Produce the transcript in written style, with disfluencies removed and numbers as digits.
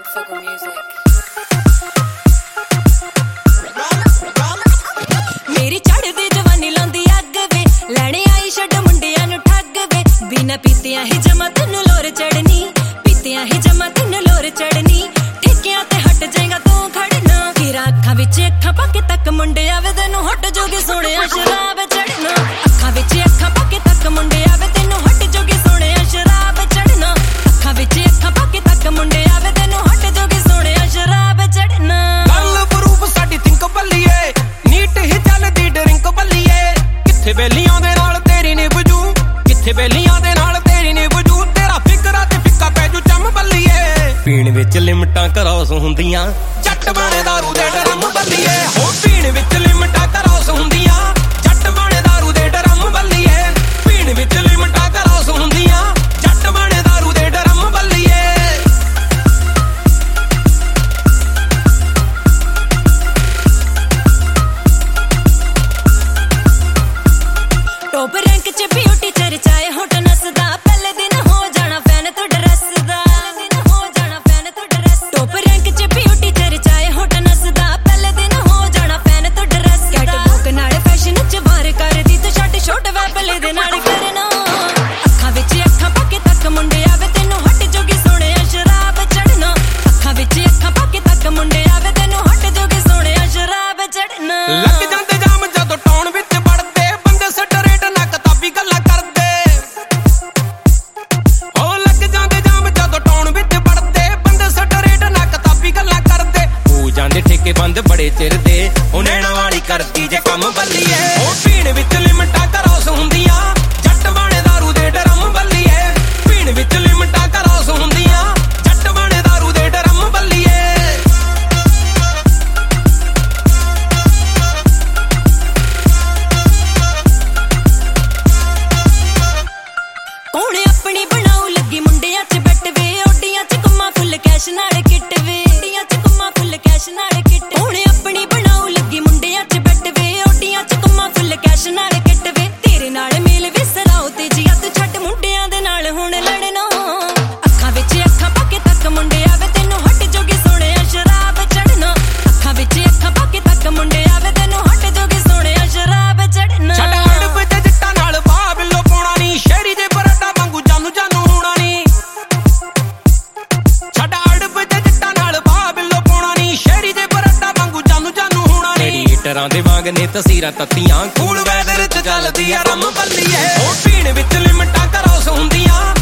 Fogo Music. मेरी चढ़दी जवानी लांदी अग वे लैने आई छड़ मुंडियां नु ठग वे बिना पीतियां ही जमा तैनू लोर चढ़नी पीतियां ही जमा तैनू लोर चढ़नी ठेकियां ते हट जाएगा तू खड़ना तेरा अखां विच अखां पाके तक मुंडे आवे तैनू हट जोगे सोहणिया शराब चढ़ना अखां विच अखां पाके तक मुंडे आवे तैनू हट जोगे सोहणिया शराब चढ़ना अखां विच अखां पाके तक मुंडे आवे तैनू हट जोगे सोहणिया शराब चढ़ना गल बरूप साडी थिंक बल्लीए नीट ही चलदी ड्रिंक बल्लीए किथे बेलियां दे नाल तेरी नी वजू किथे बेलियां दे नाल तेरी नी वजू तेरा फिकरा ते फिक्का पै जू चम बल्लीए पीण विच लिमटां क्रॉस हुंदियां जट बणे दारू दे डरम बल्लीए हो पीण विच लिमटां क्रॉस हुंदियां जट बणे दारू दे डरम बल्लीए पीण विच लिमटां क्रॉस हुंदियां जट बणे दारू दे डरम बल्लीए टॉप रैंक च ब्यूटी चर्चाए होट नसदा पहले दिन हो जाना फैन तो ड्रेस दा हो जाना फैन तो ड्रेस टॉप रैंक च ब्यूटी चर्चाए होट नसदा पहले दिन हो जाना फैन तो ड्रेस कैटवॉक नाल फैशन च वार करदी तू छट छोट वैबले दे नाल करना अखां विच अखां पाके तक मुंडे आवे तैनू हट जोगे सोहणिया शराब चढ़ना अखां विच अखां पाके तक मुंडे आवे तैनू हट जोगे सोहणिया शराब चढ़ना लग जांदे जाम जदों टौण विच वड़दे बंदे सटरेट ना किताबी गल्लां करदे ओ लग जांदे जाम जदों टौण विच वड़दे बंदे सटरेट ना किताबी गल्लां करदे हो जांदे ठेके बंद बड़े चिर दे ओ नैणा वाली करदी जे काम बल्लीए ओ पीण विच लिमटां क्रॉस हुंदियां जट बणे दारू दे डरम बल्लीए पीण विच लिमटां क्रॉस हुंदियां जट बणे दारू दे डरम बल्लीए कोणे अपनी बनाऊ लगी मुंडियां च बैठ वे ओडियां च कम्मा फुल कैश नाल किट वे ओडियां च कम्मा फुल कैश नाल किट कोणे अपनी बनाऊ लगी मुंडियां च बैठ वे ओडियां च कम्मा फुल कैश नाल किट वे तेरे नाल मेल विसराओ ते जिया तू छट मुंडियां दे नाल हुण लड़ना अखां विच अखां पाके तक मुंडे आवे तैनू हट जोगे सोहणिया शराब चढ़ना अखां विच अखां पाके तक मुंडे आवे तैनू हट जोगे सोहणिया शराब चढ़ना छड़ अड़ब ते जट्टां नाल बाबलो पाउणा नी शहरी जे बराडा वांगू जानू जानू होना नी छड़ अड़ब ते जट्टां नाल बाबलो पाउणा नी शहरी जे बराडा वांगू जानू जानू होना नी रेडिएटरां दे वांग ने तसीरां तत्तियां कूल वैदर च चलदी आ रम बल्लीए ओ पीण विच लिमटां क्रॉस हुंदियां